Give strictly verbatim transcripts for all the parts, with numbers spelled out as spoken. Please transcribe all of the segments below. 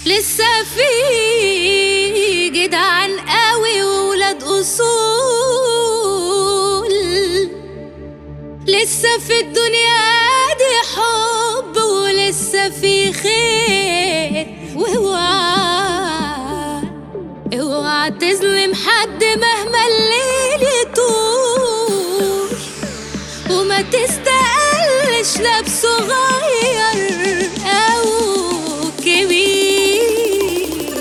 لسه في جدعان قوي وولاد اصول، لسه في الدنيا دي حب ولسه في خير. واوعى اوعى تظلم حد مهما الليل يطول، وما تستقلش لا بصغير او كبير.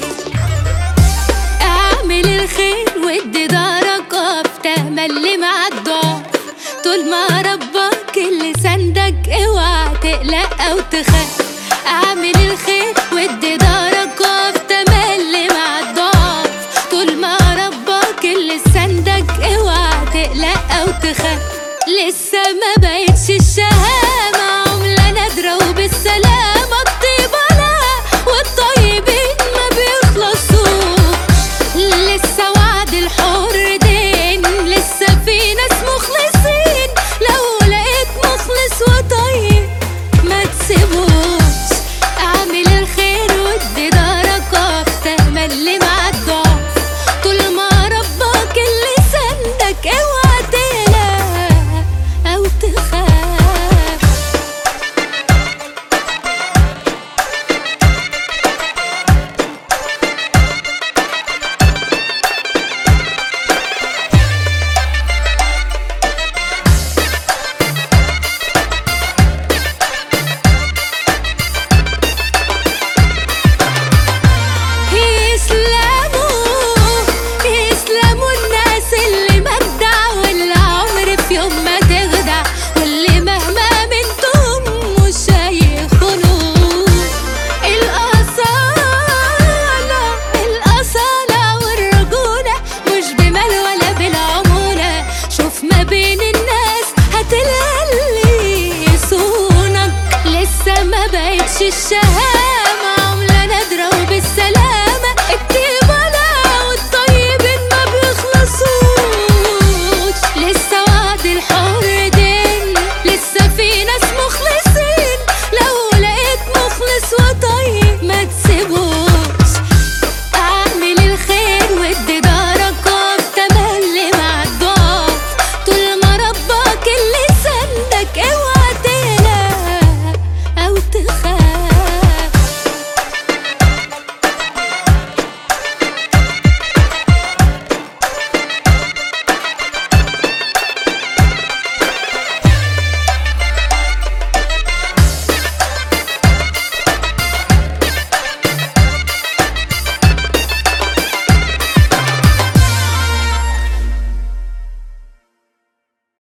اعمل الخير وادي دارك وقف تأمل مع الضعف، طول ما ربك اللي سندك اوعى تقلق او تخاف. اعمل الخير وادي دارك وقف تأمل مع الضعف، طول ما ربك اللي سندك اوعى تقلق او تخاف. لسه ما بقتش الشهامة عملة نادرة وبالسلامة الطيبة لا والطيبين ما بيخلصوش. لسه وعد الحر دين، لسه في ناس مخلصين، لو لقيت مخلص وطيب ما تسيبوش. اعمل الخير وادي دارك وقف تأمل مع الضعف، طول ما ربك اللي سندك اوعى تقلق او تخاف. يسلموا الناس اللي مجدع، واللي عمر في يوم ما تخدع، واللي مهما منتم مش هيخونوا. الأصالة الأصالة والرجولة مش بمال ولا بالعمولة. شوف ما بين الناس هتلاقي اللي يصونك. لسه ما بقتش الشهادة